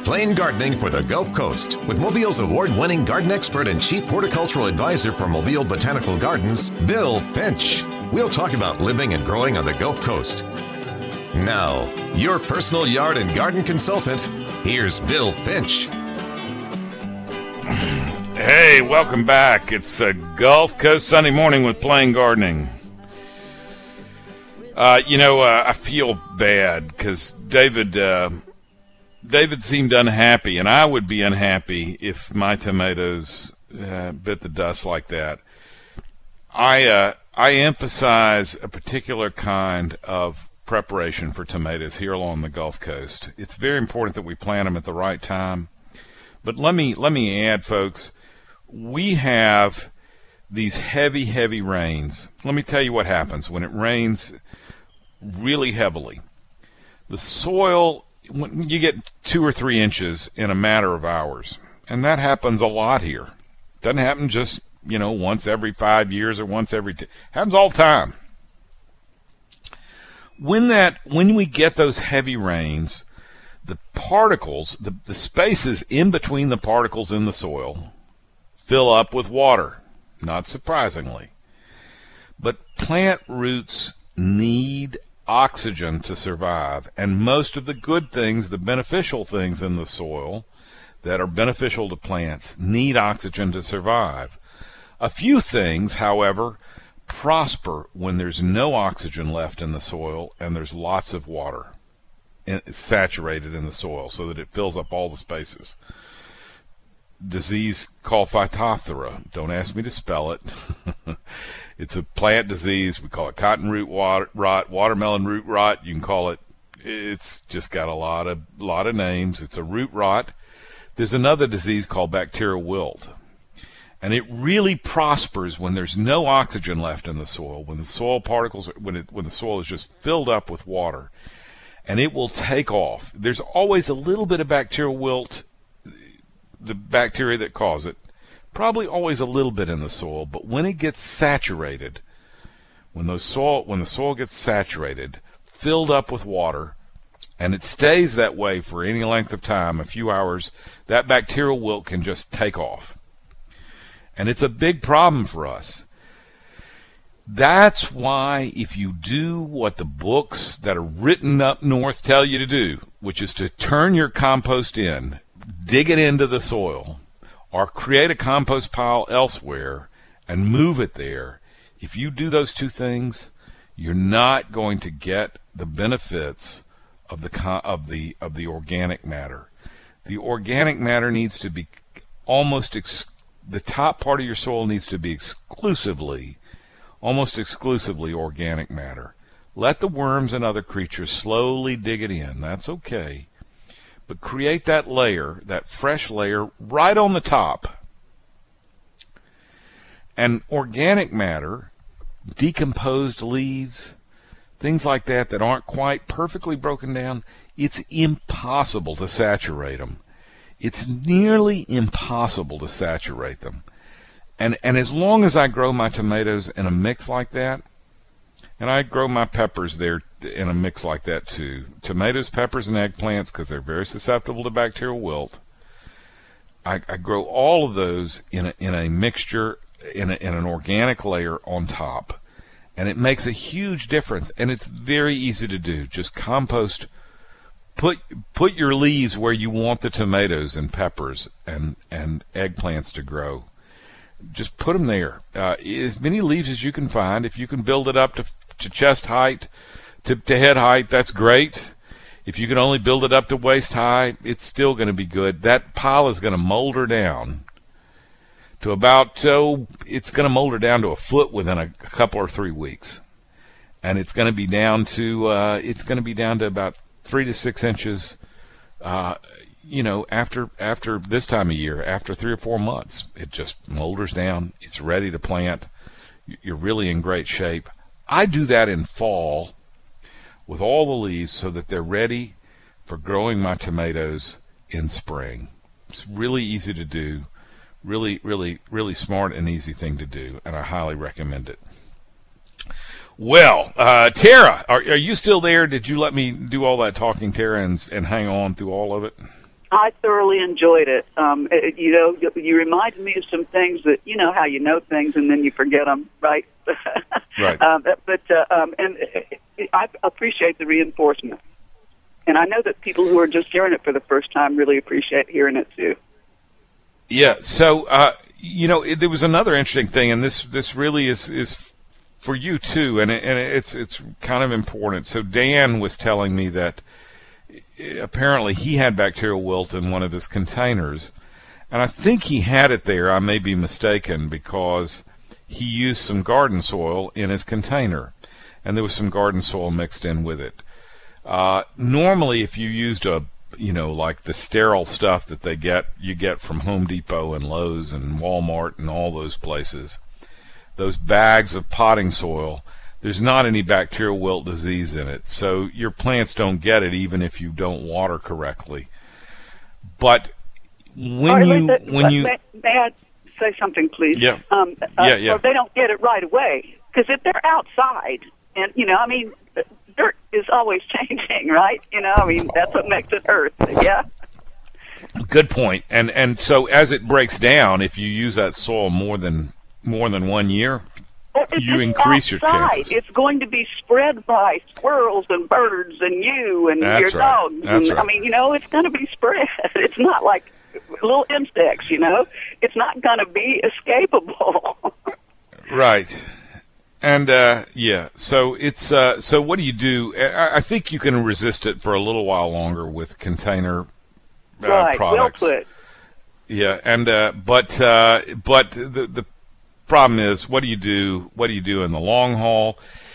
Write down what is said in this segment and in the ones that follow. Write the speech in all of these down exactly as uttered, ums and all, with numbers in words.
Plain Gardening for the Gulf Coast with Mobile's award-winning garden expert and chief horticultural advisor for Mobile Botanical Gardens, Bill Finch. We'll talk about living and growing on the Gulf Coast. Now, your personal yard and garden consultant, here's Bill Finch. Hey, welcome back. It's a Gulf Coast Sunday morning with Plain Gardening. Uh, you know, uh, I feel bad because David, uh, David seemed unhappy, and I would be unhappy if my tomatoes uh, bit the dust like that. I uh, I emphasize a particular kind of preparation for tomatoes here along the Gulf Coast. It's very important that we plant them at the right time. But let me let me add, folks, we have these heavy, heavy rains. Let me tell you what happens when it rains really heavily. The soil, when you get two or three inches in a matter of hours, and that happens a lot here. Doesn't happen just, you know, once every five years or once every two. Happens all the time. When that, when we get those heavy rains, the particles, the, the spaces in between the particles in the soil fill up with water, not surprisingly. But plant roots need oxygen to survive, and most of the good things, the beneficial things in the soil that are beneficial to plants, need oxygen to survive. A few things, however, prosper when there's no oxygen left in the soil and there's lots of water saturated in the soil so that it fills up all the spaces. Disease called Phytophthora. Don't ask me to spell it. It's a plant disease. We call it cotton root rot, watermelon root rot. You can call it, it's just got a lot of lot of names. It's a root rot. There's another disease called bacterial wilt. And it really prospers when there's no oxygen left in the soil, when the soil particles, when it, when the soil is just filled up with water. And it will take off. There's always a little bit of bacterial wilt, the bacteria that cause it, probably always a little bit in the soil, but when it gets saturated, when the soil when the soil gets saturated, filled up with water, and it stays that way for any length of time, a few hours, that bacterial wilt can just take off. And it's a big problem for us. That's why if you do what the books that are written up north tell you to do, which is to turn your compost in, dig it into the soil, or create a compost pile elsewhere and move it there, if you do those two things, you're not going to get the benefits of the of the of the organic matter. The organic matter needs to be almost ex- the top part of your soil needs to be exclusively almost exclusively organic matter. Let the worms and other creatures slowly dig it in. That's okay. But create that layer, that fresh layer, right on the top. And organic matter, decomposed leaves, things like that that aren't quite perfectly broken down, it's impossible to saturate them. It's nearly impossible to saturate them. And and as long as I grow my tomatoes in a mix like that, and I grow my peppers there in a mix like that too, tomatoes, peppers, and eggplants, because they're very susceptible to bacterial wilt, I, I grow all of those in a, in a mixture, in, a, in an organic layer on top. And it makes a huge difference, and it's very easy to do. Just compost, put put your leaves where you want the tomatoes and peppers and, and eggplants to grow. Just put them there. Uh, as many leaves as you can find. If you can build it up to, to chest height, to, to head height, that's great. If you can only build it up to waist high, it's still going to be good. That pile is going to molder down to about, oh, it's going to molder down to a foot within a, a couple or three weeks. And it's going to be down to, uh, it's going to be down to about three to six inches, uh, you know, after after this time of year, after three or four months, it just molders down. It's ready to plant. You're really in great shape. I do that in fall with all the leaves so that they're ready for growing my tomatoes in spring. It's really easy to do, really, really, really smart and easy thing to do, and I highly recommend it. Well, uh, Tara, are, are you still there? Did you let me do all that talking, Tara, and, and hang on through all of it? I thoroughly enjoyed it. Um, it you know, you, you reminded me of some things that, you know how you know things and then you forget them, right? Right. um, but uh, um, and I appreciate the reinforcement. And I know that people who are just hearing it for the first time really appreciate hearing it, too. Yeah, so, uh, you know, it, there was another interesting thing, and this this really is, is for you, too, and, it, and it's it's kind of important. So Dan was telling me that apparently he had bacterial wilt in one of his containers, and I think he had it there. I may be mistaken, because he used some garden soil in his container, and there was some garden soil mixed in with it. Uh, normally, if you used a, you know, like the sterile stuff that they get, you get from Home Depot and Lowe's and Walmart and all those places, those bags of potting soil, there's not any bacterial wilt disease in it. So your plants don't get it even if you don't water correctly. But when you, right, when you, may, may I say something, please? Yeah. Um, uh, yeah, yeah. Well, they don't get it right away, because if they're outside, and you know, I mean, dirt is always changing, right? You know, I mean, that's what makes it earth. Yeah. Good point. And and so as it breaks down, if you use that soil more than more than one year, If you it's increase your outside, chances. It's going to be spread by squirrels and birds and you and That's your right. dogs. That's and, right. I mean, you know, it's going to be spread. It's not like little insects, you know. It's not going to be escapable. Right. And uh, yeah, so it's uh, so what do you do? I, I think you can resist it for a little while longer with container uh, right. products. Well put. Yeah, and uh, but uh, but the the problem is, what do you do? What do you do in the long haul?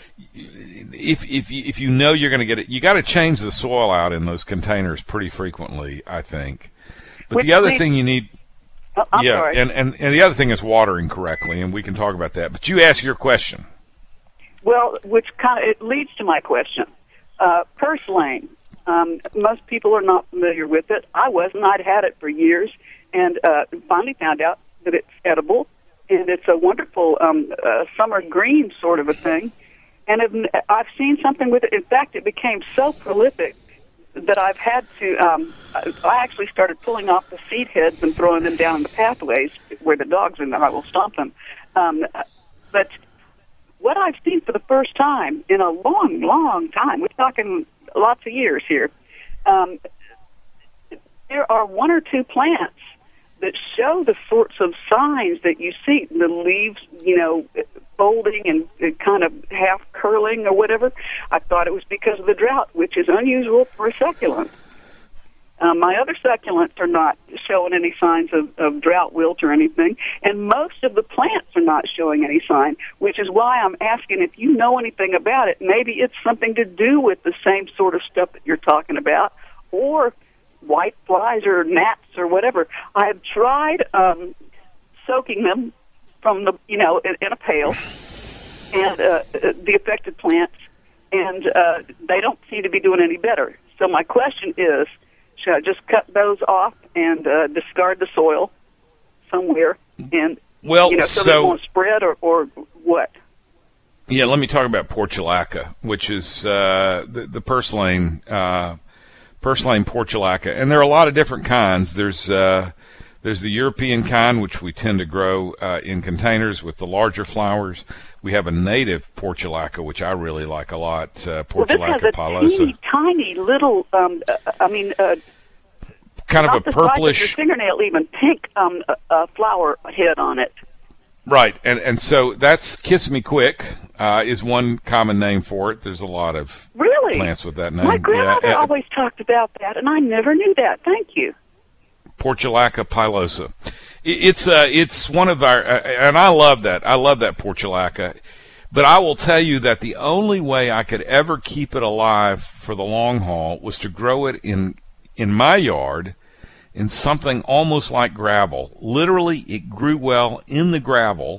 If if you, if you know you're going to get it, you got to change the soil out in those containers pretty frequently, I think. But Which the other leads- thing you need, Oh, I'm yeah, sorry. and, and and the other thing is watering correctly, and we can talk about that. But you ask your question. Well, which kind of it leads to my question. Uh, purslane. Um, most people are not familiar with it. I wasn't. I'd had it for years, and uh, finally found out that it's edible, and it's a wonderful um, uh, summer green sort of a thing. And I've, I've seen something with it. In fact, it became so prolific that I've had to. Um, I actually started pulling off the seed heads and throwing them down the pathways where the dogs are, and I will stomp them. Um, but what I've seen for the first time in a long, long time, we're talking lots of years here, um, there are one or two plants that show the sorts of signs that you see, the leaves, you know, folding and kind of half curling or whatever. I thought it was because of the drought, which is unusual for a succulent. Um, my other succulents are not showing any signs of, of drought, wilt, or anything, and most of the plants are not showing any sign, which is why I'm asking if you know anything about it. Maybe it's something to do with the same sort of stuff that you're talking about, or white flies or gnats or whatever. I have tried um, soaking them from the, you know, in, in a pail, and uh, the affected plants, and uh, they don't seem to be doing any better. So my question is, should I just cut those off and uh, discard the soil somewhere, and Well, you know, so, so they won't spread, or, or what? Yeah, let me talk about portulaca, which is uh, the, the purslane, uh, purslane portulaca, and there are a lot of different kinds. There's uh, there's the European kind, which we tend to grow uh, in containers with the larger flowers. We have a native portulaca, which I really like a lot, uh, portulaca well, this has a pilosa. teeny, tiny little, um, uh, I mean, uh, Kind of not a the size of purplish, your fingernail, even pink um, uh, uh, flower head on it. right? And and so that's Kiss Me Quick uh, is one common name for it. There's a lot of Really? plants with that name. My grandmother yeah, uh, always talked about that, and I never knew that. Thank you. Portulaca pilosa. It's uh, it's one of our, uh, and I love that. I love that portulaca. But I will tell you that the only way I could ever keep it alive for the long haul was to grow it in in my yard in something almost like gravel. Literally, it grew well in the gravel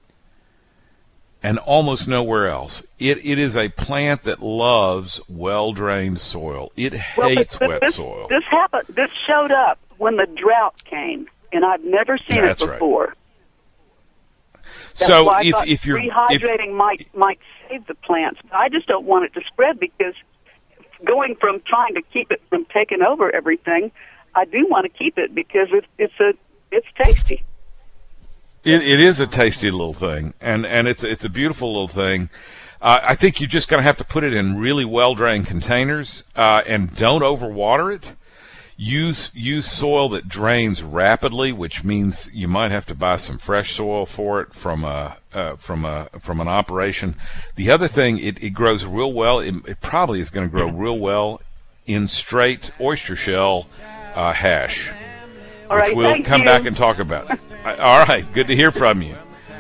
and almost nowhere else. It it is a plant that loves well-drained soil. It Well, but- hates but wet this, soil. This happened. This showed up when the drought came, and I've never seen That's it right. before. That's So why I if thought if you're if, rehydrating might might save the plants, but I just don't want it to spread, because going from trying to keep it from taking over everything, I do want to keep it because it's it's a it's tasty. It, it is a tasty little thing, and, and it's it's a beautiful little thing. Uh, I think you're just going to have to put it in really well-drained containers, uh, and don't overwater it. Use use soil that drains rapidly, which means you might have to buy some fresh soil for it from a uh, from a from an operation. The other thing, it, it grows real well. It, it probably is going to grow real well in straight oyster shell uh, hash, All which right, we'll thank come you. back and talk about. All right, good to hear from you.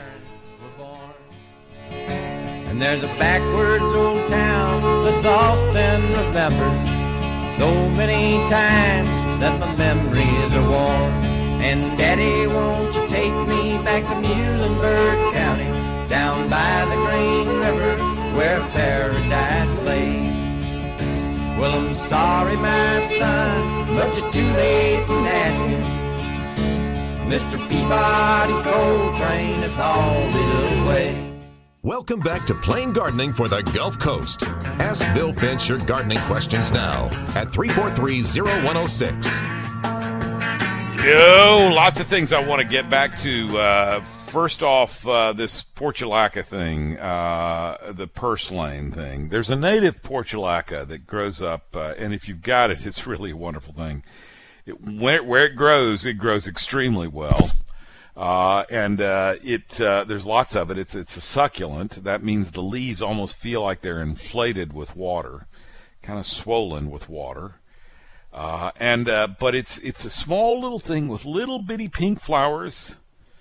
And there's a backwards old town that's often remembered so many times that my memories are worn. And Daddy, won't you take me back to Muhlenberg County, down by the Green River where paradise lay? Well, I'm sorry, my son, but you're too late in asking. Mister Peabody's coal train is hauled it away. Welcome back to Plain Gardening for the Gulf Coast. Ask Bill Finch your gardening questions now at three four three, zero one zero six. Yo, lots of things I want to get back to. Uh, first off, uh, this portulaca thing, uh, the purslane thing. There's a native portulaca that grows up, uh, and if you've got it, it's really a wonderful thing. It, where, where it grows, it grows extremely well. Uh, and, uh, it, uh, there's lots of it. It's, it's a succulent. That means the leaves almost feel like they're inflated with water, kind of swollen with water. Uh, and, uh, but it's, it's a small little thing with little bitty pink flowers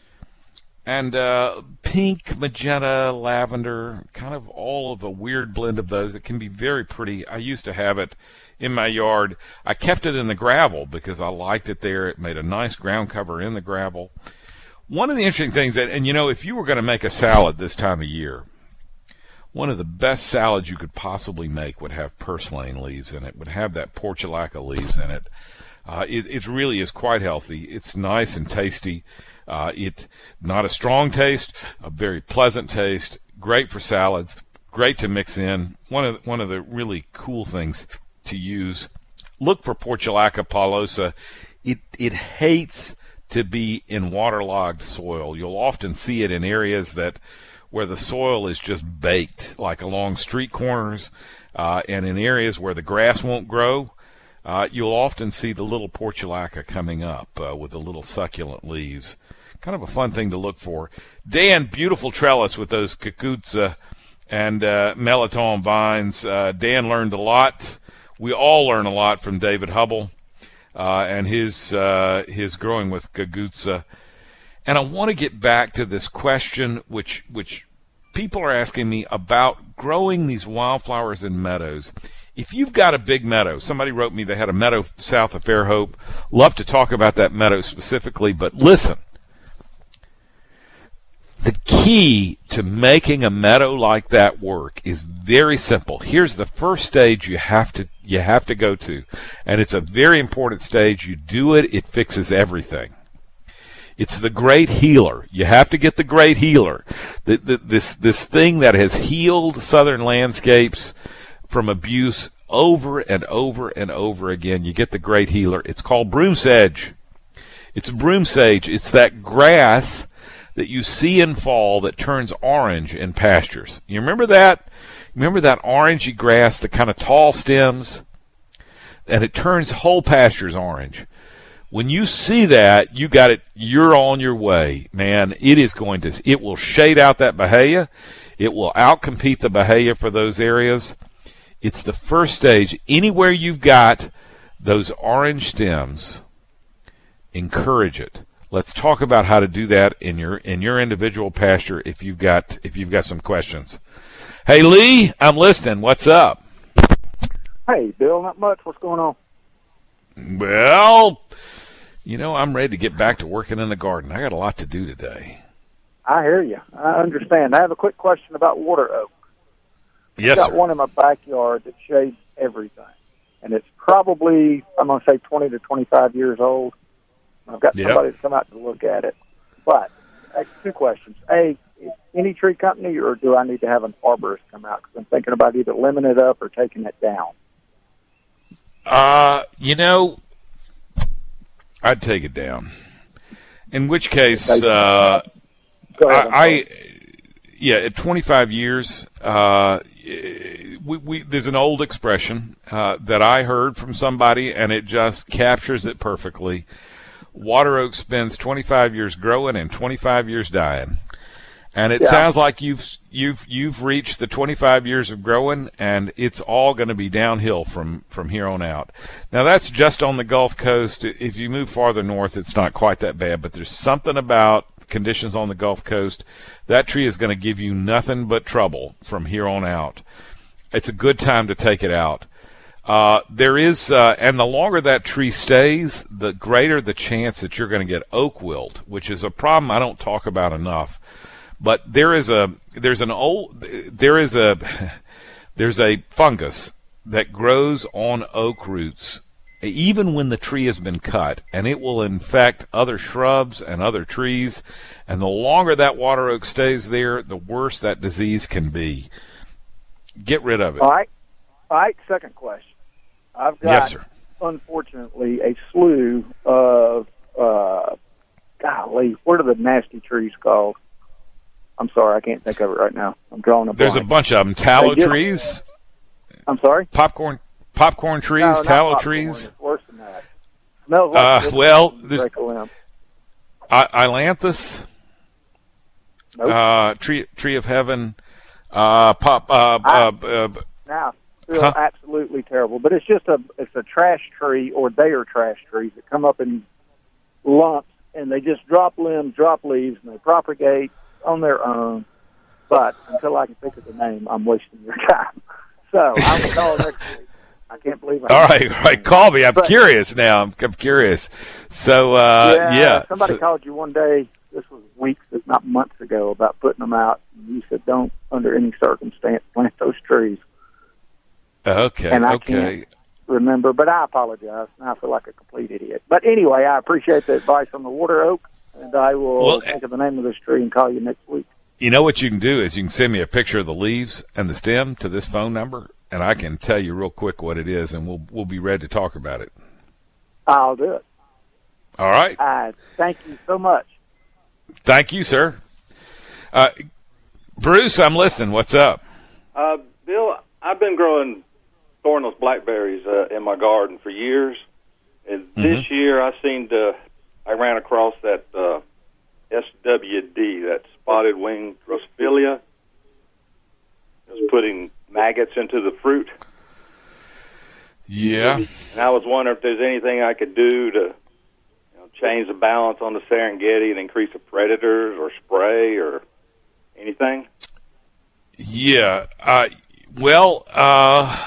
and, uh, pink, magenta, lavender, kind of all of a weird blend of those. It can be very pretty. I used to have it in my yard. I kept it in the gravel because I liked it there. It made a nice ground cover in the gravel. One of the interesting things that, and you know, if you were going to make a salad this time of year, one of the best salads you could possibly make would have purslane leaves in it, would have that portulaca leaves in it. Uh, it, it really is quite healthy. It's nice and tasty. Uh, it not a strong taste, a very pleasant taste, great for salads, great to mix in. One of the, one of the really cool things to use. Look for Portulaca paulosa. It it hates to be in waterlogged soil. You'll often see it in areas that where the soil is just baked, like along street corners, uh, and in areas where the grass won't grow. Uh, you'll often see the little portulaca coming up uh, with the little succulent leaves. Kind of a fun thing to look for. Dan, beautiful trellis with those cucuzza and uh, melitone vines. Uh, Dan learned a lot. We all learn a lot from David Hubble uh, and his uh, his growing with cucuzza. And I want to get back to this question, which which people are asking me about growing these wildflowers in meadows. If you've got a big meadow, somebody wrote me they had a meadow south of Fairhope. Love to talk about that meadow specifically, but listen. The key to making a meadow like that work is very simple. Here's the first stage you have to you have to go to, and it's a very important stage. You do it, it fixes everything. It's the great healer. You have to get the great healer. The, the, this this thing that has healed southern landscapes from abuse over and over and over again. You get the great healer. It's called broom sedge. It's broom sage. It's that grass that you see in fall that turns orange in pastures. You remember that? Remember that orangey grass, the kind of tall stems? And it turns whole pastures orange. When you see that, you got it, you're on your way, man. It is going to, it will shade out that bahia. It will outcompete the bahia for those areas. It's the first stage. Anywhere you've got those orange stems, encourage it. Let's talk about how to do that in your in your individual pasture if you've got if you've got some questions. Hey Lee, I'm listening. What's up? Hey Bill, not much. What's going on? Well, you know, I'm ready to get back to working in the garden. I got a lot to do today. I hear you. I understand. I have a quick question about water oak. Yes, I've got sir. one in my backyard that shades everything, and it's probably I'm going to say twenty to twenty-five years old. I've got Yep. somebody to come out to look at it. But uh, two questions: A, any tree company, or do I need to have an arborist come out? Because I'm thinking about either limiting it up or taking it down. Uh, you know, I'd take it down. In which case, uh, I, I, yeah, at twenty-five years, uh, we, we, there's an old expression uh, that I heard from somebody, and it just captures it perfectly. Water oak spends twenty-five years growing and twenty-five years dying. And it yeah. sounds like you've you've you've reached the twenty-five years of growing, and it's all going to be downhill from, from here on out. Now, that's just on the Gulf Coast. If you move farther north, it's not quite that bad, but there's something about conditions on the Gulf Coast. That tree is going to give you nothing but trouble from here on out. It's a good time to take it out. Uh, there is, uh, and the longer that tree stays, the greater the chance that you're going to get oak wilt, which is a problem I don't talk about enough. But there is a there's an old there is a there's a fungus that grows on oak roots even when the tree has been cut, and it will infect other shrubs and other trees. And the longer that water oak stays there, the worse that disease can be. Get rid of it. All right. All right. Second question. I've got, yes, sir. unfortunately, a slew of uh, golly, what are the nasty trees called? I'm sorry, I can't think of it right now. I'm drawing a blank. There's a bunch of them. Tallow trees. I'm sorry? Popcorn popcorn trees, no, tallow popcorn. trees. It's worse than that. No, uh, well, there's I- Ailanthus, nope. uh, tree tree of heaven, uh, pop. Uh, I, uh, uh, now, still huh? absolutely terrible. But it's just a it's a trash tree, or they are trash trees that come up in lumps, and they just drop limbs, drop leaves, and they propagate on their own. But until I can think of the name, I'm wasting your time. So I will call next week. I can't believe I all right, all right, call me. I'm but, curious now. I'm, I'm curious. So uh, yeah, yeah, somebody so, called you one day. This was weeks, if not months ago, about putting them out. And you said, "Don't, under any circumstance, plant those trees." Okay, and I okay. Can't remember, but I apologize. I feel like a complete idiot. But anyway, I appreciate the advice on the water oak. And I will well, think of the name of this tree and call you next week. You know what you can do is you can send me a picture of the leaves and the stem to this phone number, and I can tell you real quick what it is, and we'll we'll be ready to talk about it. I'll do it. All right. Uh, thank you so much. Thank you, sir. Uh, Bruce, I'm listening. What's up? Uh, Bill, I've been growing thornless blackberries uh, in my garden for years, and mm-hmm. this year I seem to... I ran across that uh, S W D, that spotted wing Drosophila. It was putting maggots into the fruit. Yeah. And I was wondering if there's anything I could do to you know, change the balance on the Serengeti and increase the predators or spray or anything. Yeah. Uh, well, uh,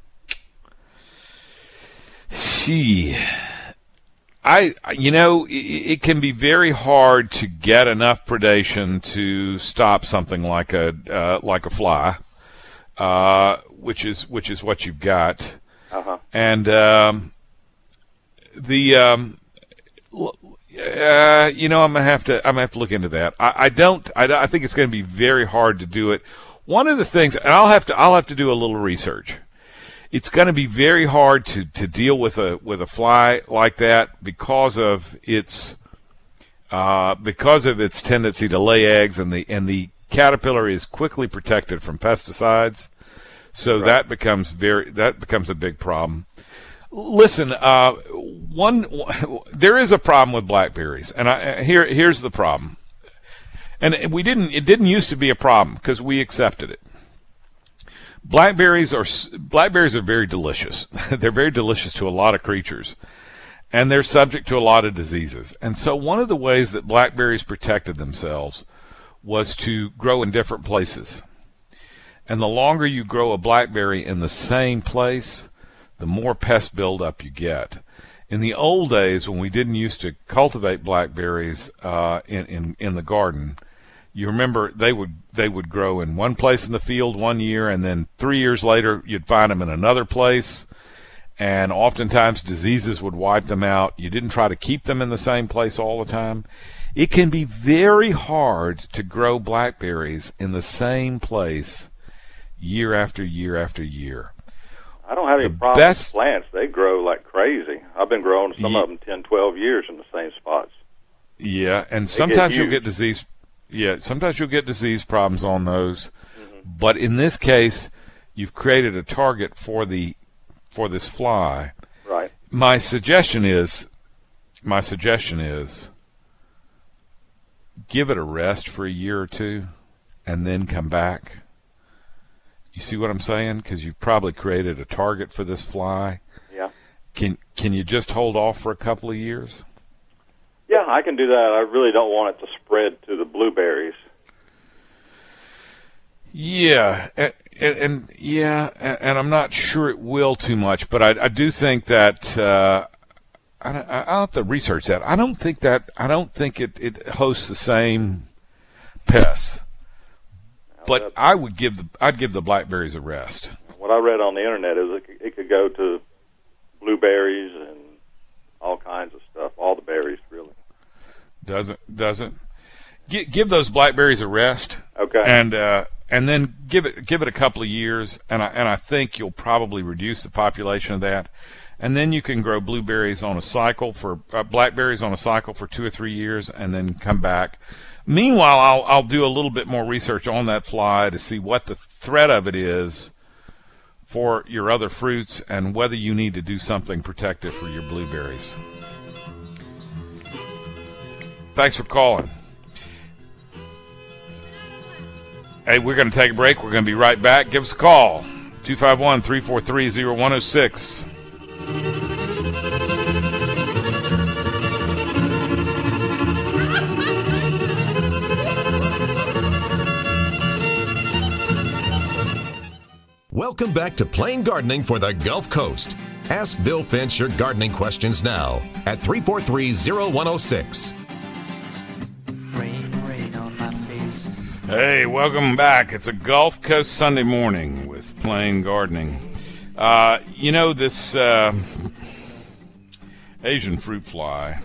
see... I, you know, it, it can be very hard to get enough predation to stop something like a uh, like a fly, uh, which is which is what you've got. Uh-huh. And um, the um, uh, you know, I'm gonna have to I'm gonna have to look into that. I, I don't. I, I think it's going to be very hard to do it. One of the things, and I'll have to I'll have to do a little research. It's going to be very hard to, to deal with a with a fly like that because of its uh, because of its tendency to lay eggs, and the and the caterpillar is quickly protected from pesticides, so right. that becomes very that becomes a big problem. Listen, uh, one there is a problem with blackberries, and I, here here's the problem, and we didn't it didn't used to be a problem because we accepted it. Blackberries are blackberries are very delicious. They're very delicious to a lot of creatures, and they're subject to a lot of diseases. And so one of the ways that blackberries protected themselves was to grow in different places. And the longer you grow a blackberry in the same place, the more pest buildup you get. In the old days, when we didn't used to cultivate blackberries uh, in, in in the garden, you remember they would they would grow in one place in the field one year, and then three years later you'd find them in another place, and oftentimes diseases would wipe them out. You didn't try to keep them in the same place all the time. It can be very hard to grow blackberries in the same place year after year after year. I don't have any The problem best- with plants. They grow like crazy. I've been growing some Ye- of them ten, twelve years in the same spots. Yeah, and get sometimes you'll used. get disease. Yeah, sometimes you'll get disease problems on those. Mm-hmm. But in this case, you've created a target for the for this fly. Right. My suggestion is, my suggestion is, give it a rest for a year or two, and then come back. You see what I'm saying? Because you've probably created a target for this fly. Yeah. Can can you just hold off for a couple of years? Yeah, I can do that. I really don't want it to spread to the blueberries. Yeah, and, and, and yeah, and, and I'm not sure it will too much, but I, I do think that uh, I, I, I'll have to research that. I don't think that I don't think it, it hosts the same pests, but I would give the I'd give the blackberries a rest. What I read on the internet is it, it could go to blueberries and all kinds of stuff, all the berries, really. Doesn't doesn't give, give those blackberries a rest. Okay. And uh, and then give it give it a couple of years, and I and I think you'll probably reduce the population of that, and then you can grow blueberries on a cycle for uh, blackberries on a cycle for two or three years, and then come back. Meanwhile, I'll I'll do a little bit more research on that fly to see what the threat of it is for your other fruits, and whether you need to do something protective for your blueberries. Thanks for calling. Hey, we're going to take a break. We're going to be right back. Give us a call. two five one, three four three, zero one zero six. Welcome back to Plain Gardening for the Gulf Coast. Ask Bill Finch your gardening questions now at three four three, zero one zero six. Rain, rain on my face. Hey, welcome back. It's a Gulf Coast Sunday morning with Plain Gardening. Uh, you know, this uh, Asian fruit fly,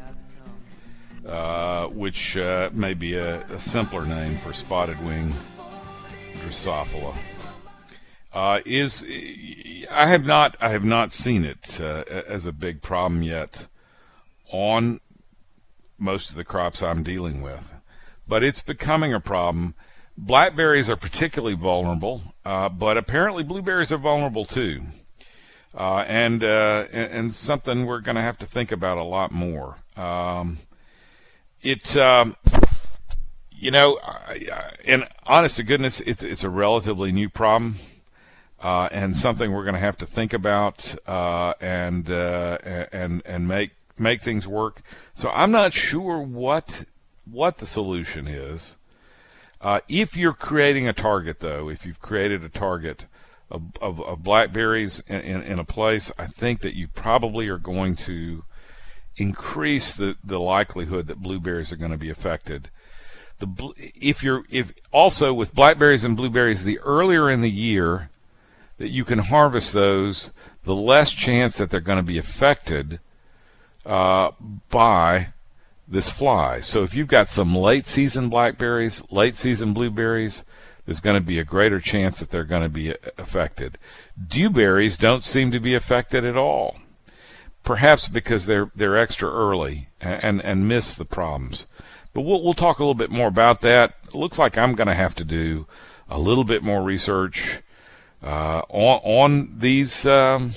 uh, which uh, may be a, a simpler name for spotted wing Drosophila, uh, is I have not I have not seen it uh, as a big problem yet on most of the crops I'm dealing with, but it's becoming a problem. Blackberries are particularly vulnerable, uh, but apparently blueberries are vulnerable too, uh, and, uh, and and something we're going to have to think about a lot more. Um, it, um, you know, and honest to goodness, it's it's a relatively new problem, uh, and something we're going to have to think about uh, and uh, and and make. make things work. So I'm not sure what what the solution is. Uh, if you're creating a target, though, if you've created a target of, of, of blackberries in, in, in a place, I think that you probably are going to increase the, the likelihood that blueberries are going to be affected. The if you're if also with blackberries and blueberries, the earlier in the year that you can harvest those, the less chance that they're going to be affected Uh, by this fly. So if you've got some late season blackberries, late season blueberries, there's going to be a greater chance that they're going to be affected. Dewberries don't seem to be affected at all, perhaps because they're they're extra early and and miss the problems. But we'll we'll talk a little bit more about that. It looks like I'm going to have to do a little bit more research uh, on on these um,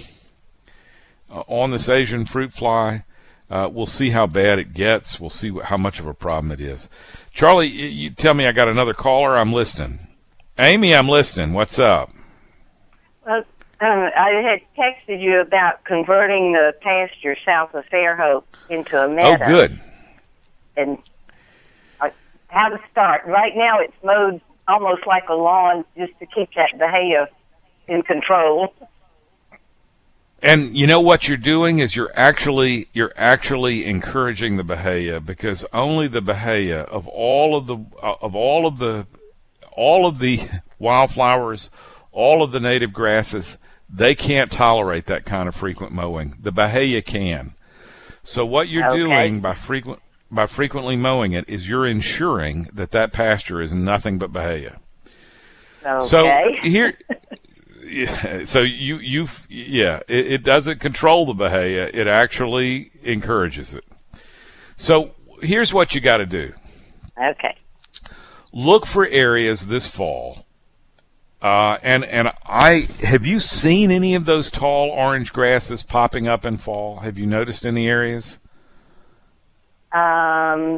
on this Asian fruit fly. Uh, we'll see how bad it gets. We'll see how much of a problem it is. Charlie, you tell me I got another caller. I'm listening. Amy, I'm listening. What's up? Well, uh, I had texted you about converting the pasture south of Fairhope into a meadow. Oh, good. And uh, how to start. Right now it's mowed almost like a lawn just to keep that bahia in control. And you know what you're doing is you're actually you're actually encouraging the bahia, because only the bahia of all of the uh, of all of the all of the wildflowers, all of the native grasses, they can't tolerate that kind of frequent mowing. The bahia can. So what you're Okay. doing by frequent by frequently mowing it is you're ensuring that that pasture is nothing but bahia. Okay. So here yeah, so you you yeah, it, it doesn't control the bahia. It actually encourages it. So here's what you got to do. Okay. Look for areas this fall. Uh, and and I have you seen any of those tall orange grasses popping up in fall? Have you noticed any areas? Um,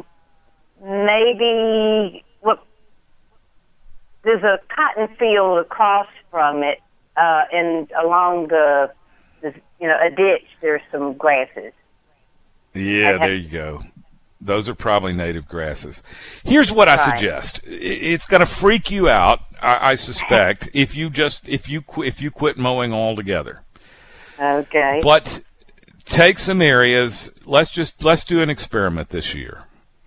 maybe what? There's a cotton field across from it, uh, and along the, the, you know, a ditch. There's some grasses. Yeah, there you go. Those are probably native grasses. Here's what I Right. suggest. It's going to freak you out, I, I suspect, if you just if you qu- if you quit mowing altogether. Okay. But take some areas. Let's just let's do an experiment this year.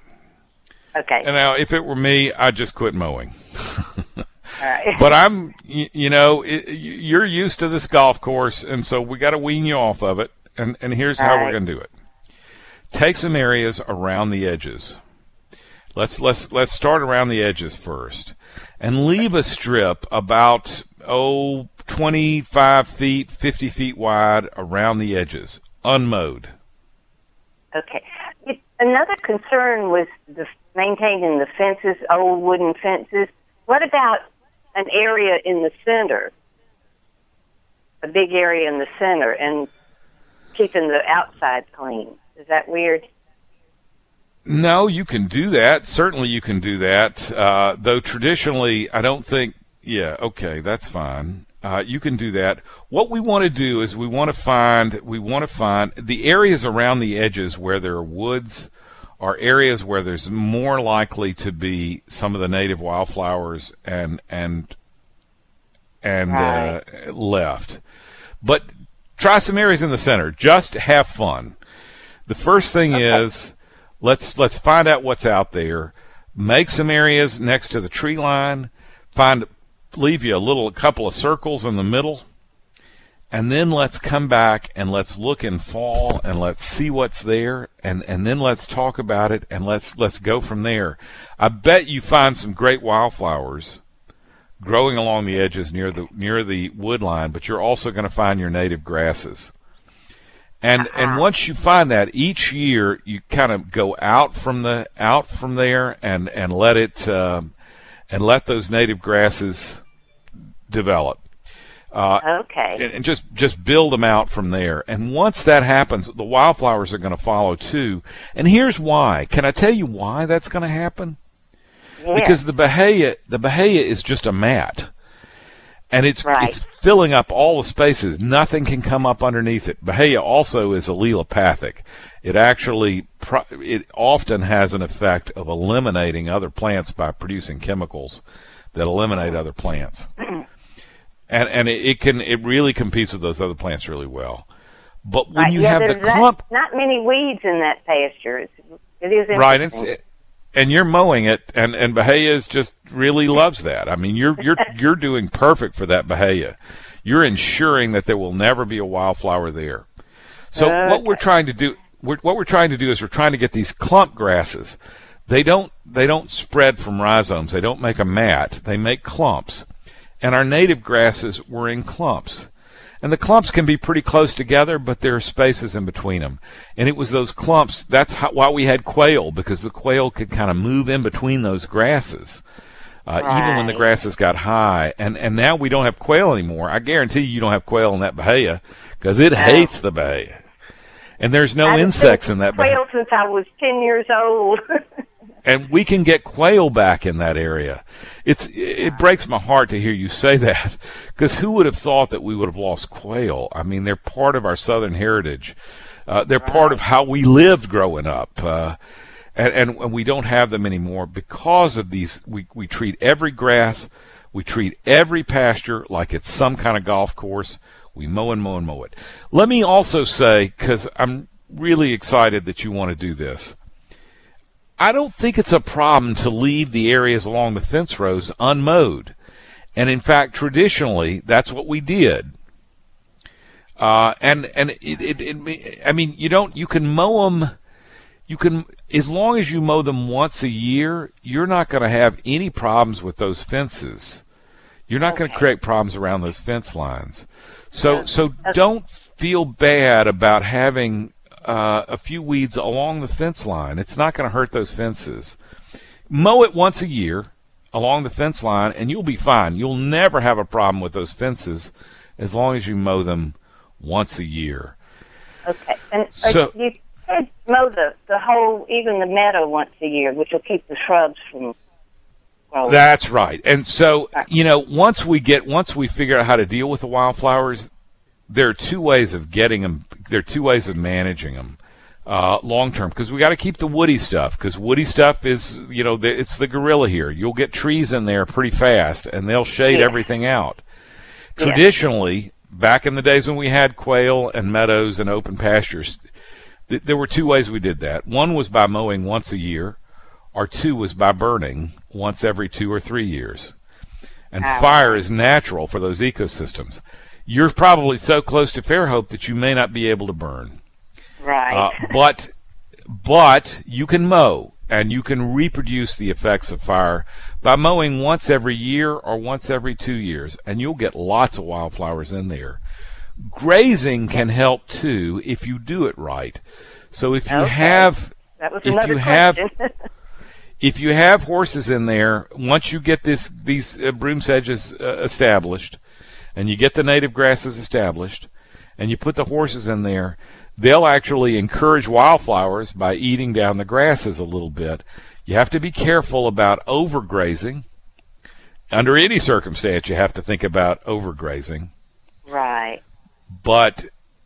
Okay. And now, if it were me, I'd just quit mowing. All right. But I'm, you, you know, it, you're used to this golf course, and so we got to wean you off of it. And and here's how Right. we're going to do it. Take some areas around the edges. Let's let's let's start around the edges first, and leave a strip about oh twenty-five feet, fifty feet wide around the edges, unmowed. Okay. It, another concern was the maintaining the fences, old wooden fences. What about an area in the center, a big area in the center, and keeping the outside clean? Is that weird? No, you can do that. Certainly you can do that. Uh, though traditionally, I don't think, yeah, okay, that's fine. Uh, you can do that. What we want to do is we want to find, we want to find the areas around the edges where there are woods are areas where there's more likely to be some of the native wildflowers and, and, and, Right. uh, left. But try some areas in the center. Just have fun. The first thing is, let's let's find out what's out there. Make some areas next to the tree line. Find, leave you a little, a couple of circles in the middle, and then let's come back and let's look in fall and let's see what's there, and and then let's talk about it and let's let's go from there. I bet you find some great wildflowers growing along the edges near the near the wood line, but you're also going to find your native grasses. And and once you find that, each year you kind of go out from the out from there and and let it um, and let those native grasses develop. Uh, Okay. and, and just just build them out from there. And once that happens, the wildflowers are going to follow too. And here's why. Can I tell you why that's going to happen? Yeah. Because the bahia the bahia is just a mat. And it's Right. it's filling up all the spaces. Nothing can come up underneath it. Bahia also is allelopathic. It actually pro- it often has an effect of eliminating other plants by producing chemicals that eliminate other plants. and and it, it can it really competes with those other plants really well. But when Right. you yeah, have the there's not- clump, Not, many weeds in that pasture. It's, it is right? It's interesting. and you're mowing it, and and Bahia just really loves that. I mean, you're you're you're doing perfect for that Bahia. You're ensuring that there will never be a wildflower there. So what we're trying to do, we're, what we're trying to do is we're trying to get these clump grasses. They don't they don't spread from rhizomes. They don't make a mat. They make clumps. And our native grasses were in clumps. And the clumps can be pretty close together, but there are spaces in between them. And it was those clumps, that's how, why we had quail, because the quail could kind of move in between those grasses, uh, even when the Right. grasses got high. And and now we don't have quail anymore. I guarantee you you don't have quail in that bahia, because it hates the bahia. And there's no I've been insects in that bahia. quail since I was ten years old. And we can get quail back in that area. It's it breaks my heart to hear you say that, because who would have thought that we would have lost quail? I mean, they're part of our Southern heritage. Uh, they're part of how we lived growing up, uh, and, and and we don't have them anymore because of these. We we treat every grass, we treat every pasture like it's some kind of golf course. We mow and mow and mow it. Let me also say, because I'm really excited that you want to do this, I don't think it's a problem to leave the areas along the fence rows unmowed. And in fact, traditionally, that's what we did. Uh, and, and it, it, it, I mean, you don't, you can mow them, you can, as long as you mow them once a year, you're not going to have any problems with those fences. You're not Okay. going to create problems around those fence lines. So, Okay. so Okay. don't feel bad about having uh, a few weeds along the fence line. It's not going to hurt those fences. Mow it once a year along the fence line, and you'll be fine. You'll never have a problem with those fences as long as you mow them once a year. Okay. And uh, So- you said mow the, the whole, even the meadow once a year, which will keep the shrubs from growing. That's right. And so, you know, once we get, once we figure out how to deal with the wildflowers, there are two ways of getting them. There are two ways of managing them uh, long term, because we got to keep the woody stuff, because woody stuff is, you know, the, it's the gorilla here. You'll get trees in there pretty fast, and they'll shade Yeah. everything out. Yeah. Traditionally, back in the days when we had quail and meadows and open pastures, th- there were two ways we did that. One was by mowing once a year, or two was by burning once every two or three years. And Ah. fire is natural for those ecosystems. You're probably so close to Fairhope that you may not be able to burn. Right. Uh, but but you can mow, and you can reproduce the effects of fire by mowing once every year or once every two years, and you'll get lots of wildflowers in there. Grazing can help too if you do it right. So if you Okay. have that was if another you have question. if you have horses in there, once you get this these uh, broom sedges uh, established, and you get the native grasses established, and you put the horses in there, they'll actually encourage wildflowers by eating down the grasses a little bit. You have to be careful about overgrazing. Under any circumstance, you have to think about overgrazing. Right. But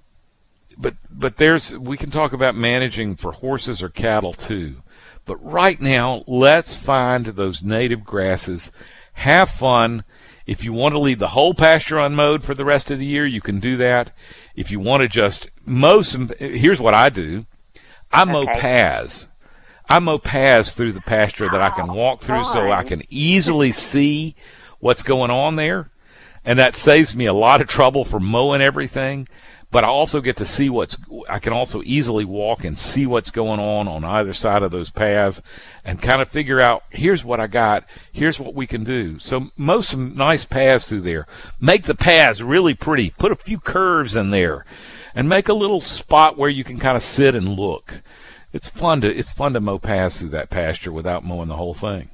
but but there's we can talk about managing for horses or cattle too. But right now, let's find those native grasses. Have fun. If you want to leave the whole pasture unmowed for the rest of the year, you can do that. If you want to just mow some, here's what I do. I mow Okay. paths. I mow paths through the pasture that I can walk through so I can easily see what's going on there. And that saves me a lot of trouble for mowing everything. But I also get to see what's, I can also easily walk and see what's going on on either side of those paths and kind of figure out, here's what I got, here's what we can do. So mow some nice paths through there. Make the paths really pretty. Put a few curves in there and make a little spot where you can kind of sit and look. It's fun to, it's fun to mow paths through that pasture without mowing the whole thing.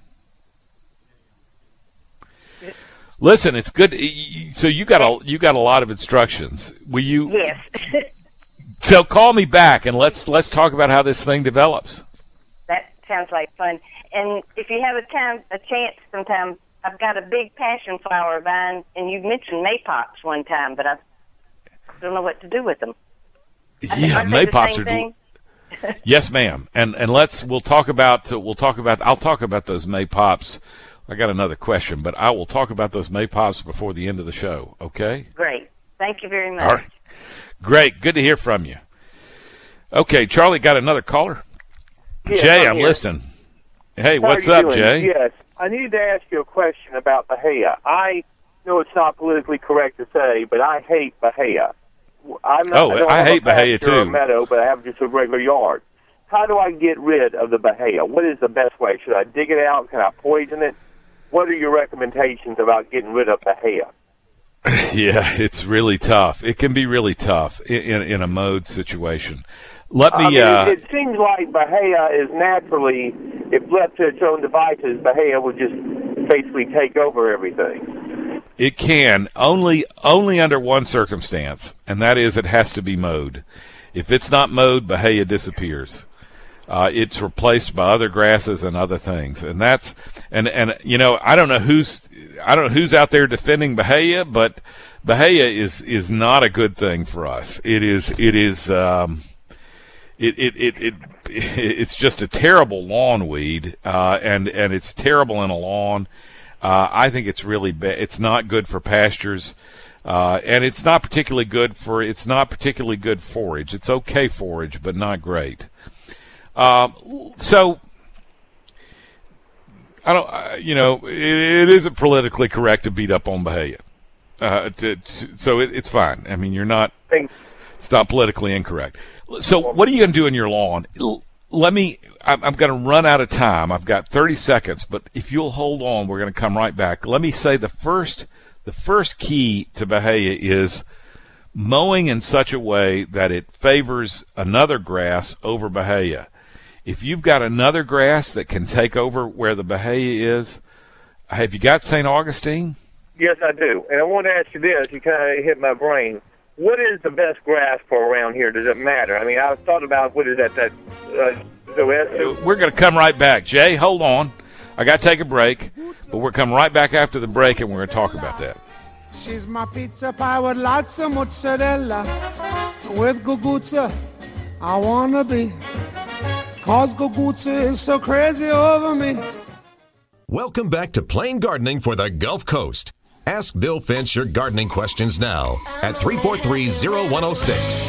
Listen, it's good. So you got a you got a lot of instructions. Will you? Yes. So call me back and let's let's talk about how this thing develops. That sounds like fun. And if you have a time, a chance sometime, I've got a big passion flower vine, and you mentioned maypops one time, but I don't know what to do with them. Yeah, Aren't they the maypops same are. thing? Yes, ma'am. And and let's we'll talk about uh, we'll talk about I'll talk about those maypops. I got another question, but I will talk about those maypops before the end of the show. Okay. Great. Thank you very much. All right. Great. Good to hear from you. Okay, Charlie got another caller. Yes, Jay, I'm I'm here. listening. Hey, How what's are you up, doing? Jay? Yes, I needed to ask you a question about Bahia. I know it's not politically correct to say, but I hate Bahia. I'm not, Oh, I, don't I have hate a Bahia, pasture or too. a meadow, but I have just a regular yard. How do I get rid of the Bahia? What is the best way? Should I dig it out? Can I poison it? What are your recommendations about getting rid of Bahia? Yeah, it's really tough. It can be really tough in in, in a mode situation. Let me. I mean, uh, it, it seems like Bahia is naturally, if left to its own devices, Bahia would just basically take over everything. It can only only under one circumstance, and that is it has to be mowed. If it's not mowed, Bahia disappears. Uh, it's replaced by other grasses and other things, and that's and and you know I don't know who's I don't know who's out there defending Bahia, but Bahia is is not a good thing for us. It is it is um, it, it it it it's just a terrible lawn weed, uh, and and it's terrible in a lawn. Uh, I think it's really bad. It's not good for pastures. Uh, and it's not particularly good for it's not particularly good forage. It's okay forage, but not great. Um, so I don't, uh, you know, it, it isn't politically correct to beat up on Bahia. Uh, to, to, so it, it's fine. I mean, you're not. Thanks. It's not politically incorrect. So what are you going to do in your lawn? let me, I'm, I'm going to run out of time. I've got thirty seconds, but if you'll hold on, we're going to come right back. Let me say the first, the first key to Bahia is mowing in such a way that it favors another grass over Bahia. If you've got another grass that can take over where the Bahia is, have you got Saint Augustine? Yes, I do. And I want to ask you this. You kind of hit my brain. What is the best grass for around here? Does it matter? I mean, I've thought about, what is that, that uh, the We're going to come right back. Jay, hold on. I got to take a break, but we're coming right back after the break, and we're going to talk about that. She's my pizza pie with lots of mozzarella. With Guguzza, I want to be. Cause Guguzza is so crazy over me. Welcome back to Plain Gardening for the Gulf Coast. Ask Bill Finch your gardening questions now at three four three, zero one zero six.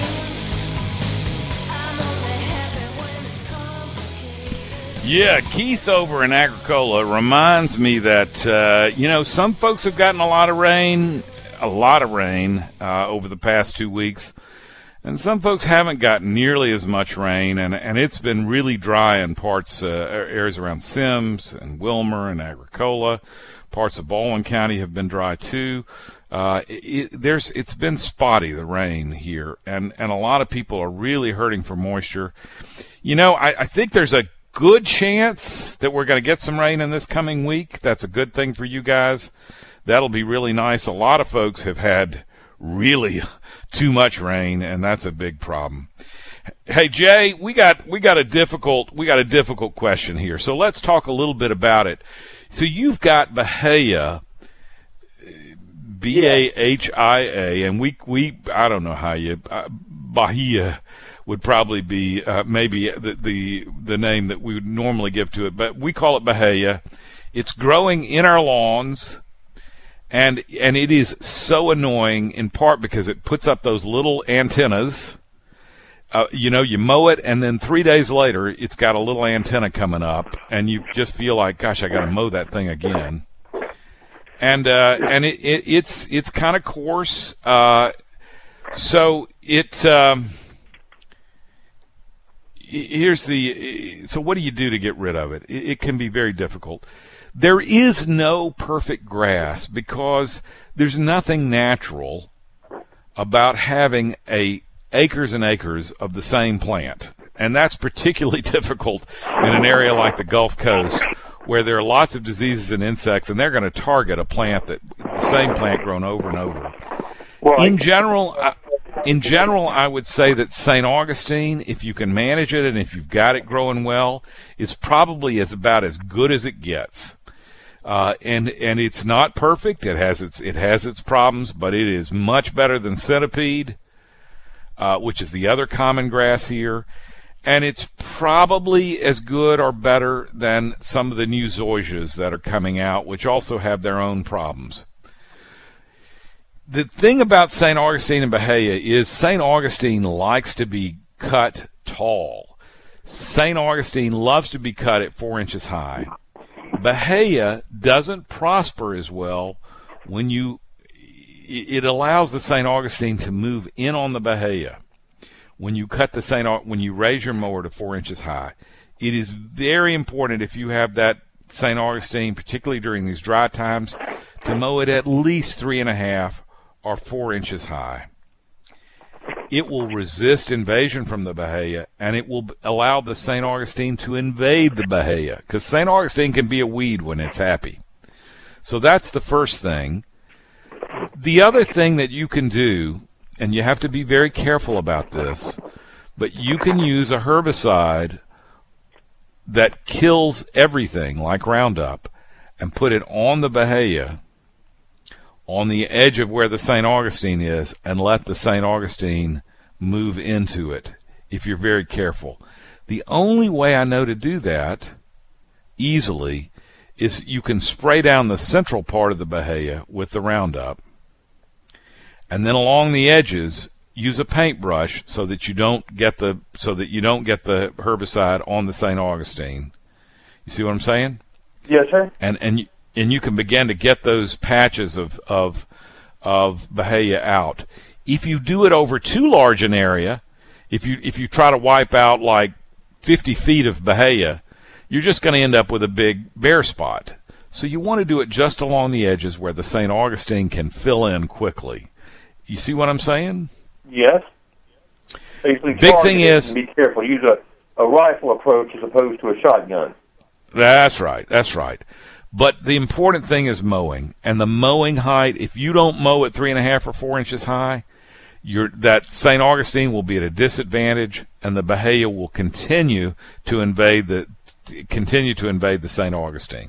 Yeah, Keith over in Agricola reminds me that, uh, you know, some folks have gotten a lot of rain, a lot of rain uh, over the past two weeks, and some folks haven't gotten nearly as much rain, and, and it's been really dry in parts, uh, areas around Sims and Wilmer and Agricola. Parts of Baldwin County have been dry too. Uh, it, there's, it's been spotty, the rain here, and, and a lot of people are really hurting for moisture. You know, I, I think there's a good chance that we're going to get some rain in this coming week. That's a good thing for you guys. That'll be really nice. A lot of folks have had really too much rain, and that's a big problem. Hey Jay, we got we got a difficult we got a difficult question here. So let's talk a little bit about it. So you've got Bahia, B A H I A, and we we I don't know how you uh, Bahia would probably be uh, maybe the, the the name that we would normally give to it, but we call it Bahia. It's growing in our lawns, and and it is so annoying in part because it puts up those little antennas. Uh, you know, you mow it, and then three days later, it's got a little antenna coming up, and you just feel like, gosh, I got to mow that thing again. And uh, and it, it it's it's kind of coarse. Uh, so it um, here's the so what do you do to get rid of it? It, it can be very difficult. There is no perfect grass because there's nothing natural about having a acres and acres of the same plant. And that's particularly difficult in an area like the Gulf Coast where there are lots of diseases and insects, and they're going to target a plant that the same plant grown over and over. Well, in general, I, in general, I would say that Saint Augustine, if you can manage it and if you've got it growing well, is probably as about as good as it gets. Uh, and and it's not perfect. It has its it has its problems, but it is much better than centipede. Uh, which is the other common grass here, and it's probably as good or better than some of the new zoysias that are coming out, which also have their own problems. The thing about Saint Augustine and Bahia is Saint Augustine likes to be cut tall. Saint Augustine loves to be cut at four inches high. Bahia doesn't prosper as well when you it allows the Saint Augustine to move in on the Bahia. When you cut the Saint, when you raise your mower to four inches high, it is very important if you have that Saint Augustine, particularly during these dry times, to mow it at least three and a half or four inches high. It will resist invasion from the Bahia, and it will allow the Saint Augustine to invade the Bahia, because Saint Augustine can be a weed when it's happy. So that's the first thing. The other thing that you can do, and you have to be very careful about this, but you can use a herbicide that kills everything like Roundup and put it on the Bahia, on the edge of where the Saint Augustine is, and let the Saint Augustine move into it if you're very careful. The only way I know to do that easily is you can spray down the central part of the Bahia with the Roundup, and then along the edges use a paintbrush so that you don't get the so that you don't get the herbicide on the Saint Augustine. You see what I'm saying? Yes, sir. And and you, and you can begin to get those patches of of of Bahia out. If you do it over too large an area, if you if you try to wipe out like fifty feet of bahia, you're just going to end up with a big bare spot. So you want to do it just along the edges where the Saint Augustine can fill in quickly. You see what I'm saying? Yes. Basically, big thing is, be careful. Use a, a rifle approach as opposed to a shotgun. That's right. That's right. But the important thing is mowing, and the mowing height. If you don't mow at three and a half or four inches high, you're, that Saint Augustine will be at a disadvantage, and the bahia will continue to invade the continue to invade the Saint Augustine.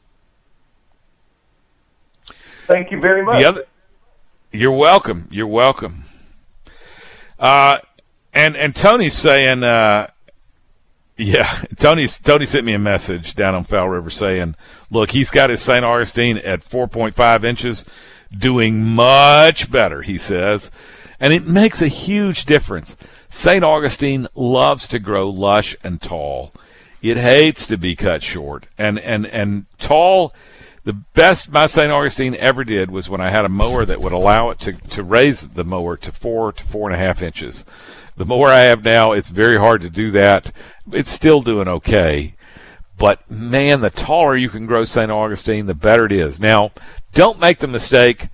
Thank you very much. The other, you're welcome. You're welcome. Uh, and and Tony's saying, uh, yeah, Tony's Tony sent me a message down on Fowl River saying, look, he's got his Saint Augustine at four point five inches, doing much better, he says, and it makes a huge difference. Saint Augustine loves to grow lush and tall. It hates to be cut short, and and and tall. The best my Saint Augustine ever did was when I had a mower that would allow it to, to raise the mower to four to four and a half inches. The mower I have now, it's very hard to do that. It's still doing okay. But, man, the taller you can grow Saint Augustine, the better it is. Now, don't make the mistake.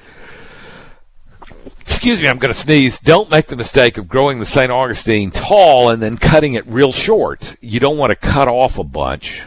Excuse me, I'm going to sneeze. Don't make the mistake of growing the Saint Augustine tall and then cutting it real short. You don't want to cut off a bunch.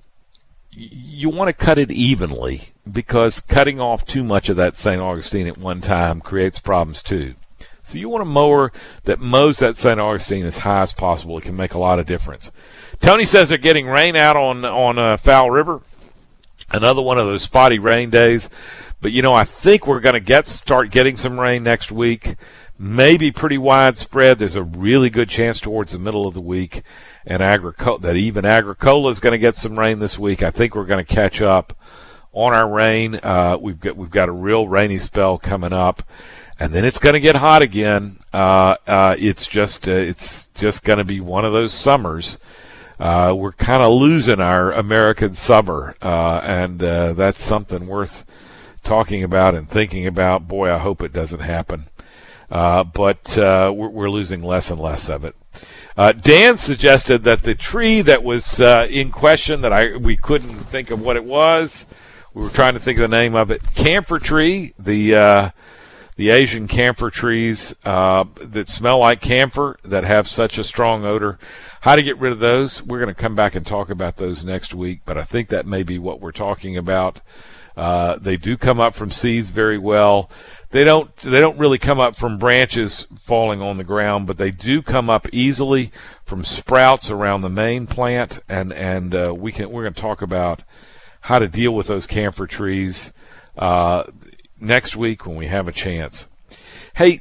You want to cut it evenly, because cutting off too much of that Saint Augustine at one time creates problems too. So you want a mower that mows that Saint Augustine as high as possible. It can make a lot of difference. Tony says they're getting rain out on on uh, Fowl River. Another one of those spotty rain days. But, you know, I think we're going to get start getting some rain next week. Maybe pretty widespread. There's a really good chance towards the middle of the week. And Agricola, that even Agricola is going to get some rain this week. I think we're going to catch up on our rain. Uh, we've got we've got a real rainy spell coming up, and then it's going to get hot again. Uh, uh, it's just uh, it's just going to be one of those summers. Uh, we're kind of losing our American summer, uh, and uh, that's something worth talking about and thinking about. Boy, I hope it doesn't happen. Uh, but uh, we're, we're losing less and less of it. Uh, Dan suggested that the tree that was uh, in question, that I we couldn't think of what it was. We were trying to think of the name of it. Camphor tree, the uh, the Asian camphor trees uh, that smell like camphor, that have such a strong odor. How to get rid of those? We're going to come back and talk about those next week, but I think that may be what we're talking about. Uh, they do come up from seeds very well. They don't they don't really come up from branches falling on the ground, but they do come up easily from sprouts around the main plant, and and uh, we can we're going to talk about how to deal with those camphor trees uh, next week when we have a chance. Hey,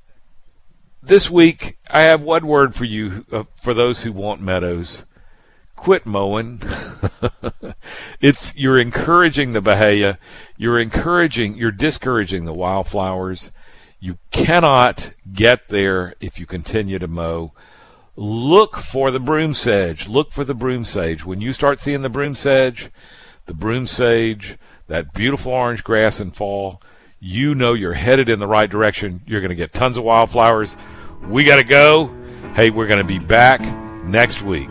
this week I have one word for you, uh, for those who want meadows. Quit mowing. It's you're encouraging the bahia. You're encouraging. You're discouraging the wildflowers. You cannot get there if you continue to mow. Look for the broom sedge. Look for the broom sage. When you start seeing the broom sedge, the broom sage, that beautiful orange grass in fall, you know you're headed in the right direction. You're going to get tons of wildflowers. We got to go. Hey, we're going to be back next week.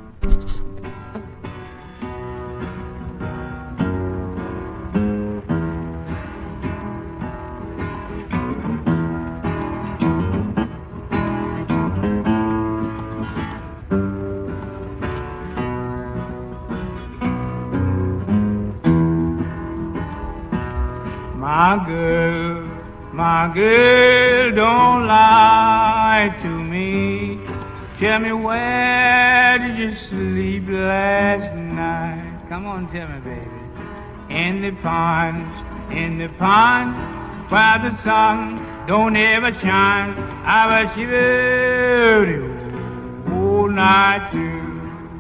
My girl, my girl, don't lie to me. Tell me, where did you sleep last night? Come on, tell me, baby. In the ponds, in the ponds, where the sun don't ever shine. I was shivering all night too.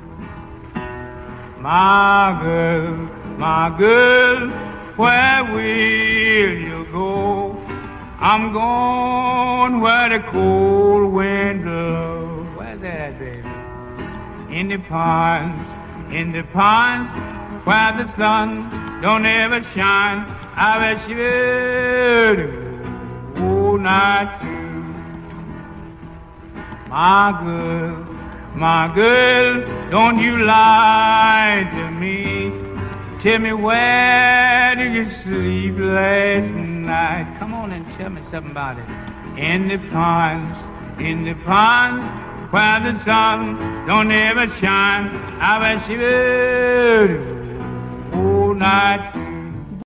My girl, my girl, where will you go? I'm going where the cold wind blows. Where's that, baby? In the ponds, in the ponds, where the sun don't ever shine. I bet you all night too. My girl, My girl, don't you lie to me. Tell me where did you sleep last night? Come on and tell me something about it. In the ponds, in the ponds, where the sun don't ever shine. I bet she would all night.